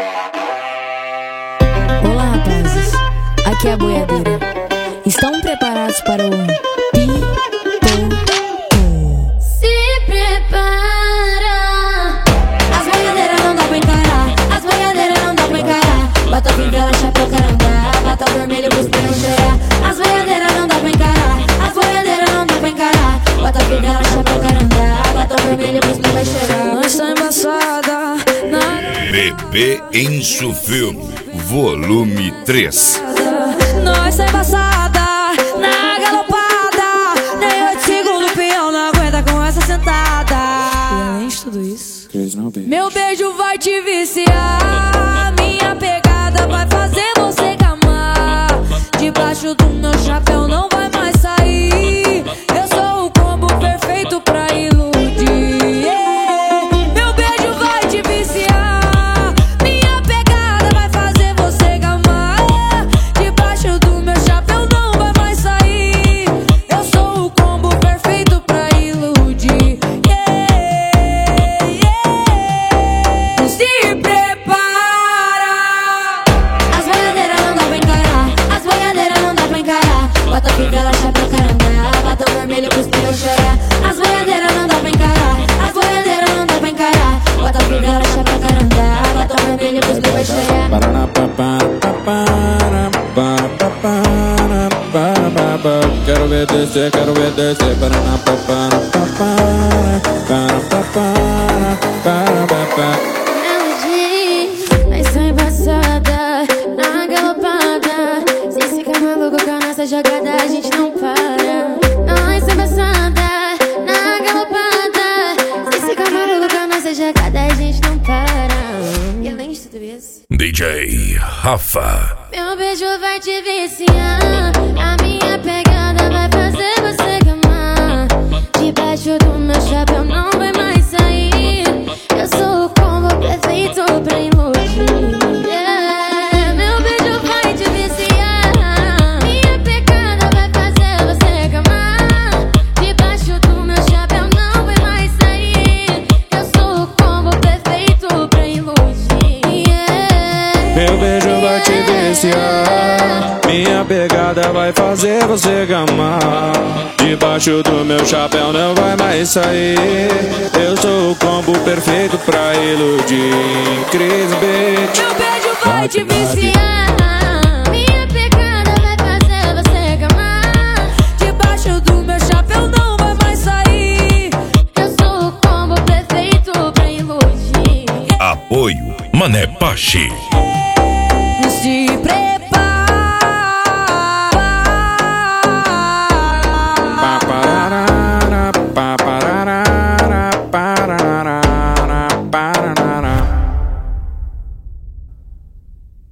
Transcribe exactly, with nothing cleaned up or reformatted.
Olá, rapazes, aqui é a boiadeira. Estão preparados para o Pi-Pô-Pô? Se prepara. As boiadeiras não dá pra encarar. As boiadeiras não dá pra encarar. Bota a fivela, chapéu, caranga. Bota o vermelho pros não chorar. As boiadeiras não dá pra encarar. As boiadeiras não dá pra encarar. Bota a fivela, chapéu, caranga. Bota o vermelho pros não vai chorar. Nós tá embaçada. Bebê Encho Filme, volume três. Nós tá embaçada, na galopada. Nem oito segundos o peão não aguenta com essa sentada. E além de tudo isso, meu beijo vai te viciar. Minha pegada vai fazer você gamar. Debaixo do meu chapéu não vai mais sair. Eu sou o combo perfeito pra iludir. Yeah. Meu beijo vai te viciar. Minha pegada vai fazer você gamar. Debaixo do meu chapéu não vai mais sair. Eu sou o combo perfeito pra iludir. Yeah, yeah. Se prepara. As boiadeiras não dá pra encarar. As boiadeiras não dá pra encarar. Bota a fivela, chapéu, caranga. Bota o vermelho pros não chorar. As boiadeiras não dá pra encarar. As boiadeiras não dá pra encarar. Bota a fivela, chapéu, caranga. Bota o vermelho pros não vai chorar. Quero ver descer, quero ver descer. Nós tá embaçada, na galopada. Se fica maluco com a nossa jogada, a gente não para. Nós tá embaçada, na galopada. Se fica maluco com a nossa jogada, a gente não para. E além de tudo isso, D J Rafa. meu beijo vai te viciar. A minha pegada vai fazer você gamar. Debaixo do meu chapéu não vai mais sair. Eu sou o combo perfeito pra iludir. Yeah. Meu beijo vai te viciar. Minha pegada vai fazer você gamar. Debaixo do meu chapéu não vai mais sair. Eu sou o combo perfeito pra iludir. Yeah. Meu beijo vai te viciar. Minha pegada vai fazer você gamar. Debaixo do meu chapéu não vai mais sair. Eu sou o combo perfeito pra iludir. Chris Beat. Meu beijo vai te viciar. Minha pegada vai fazer você gamar. debaixo do meu chapéu não vai mais sair. Eu sou o combo perfeito pra iludir. Apoio Mané Pache.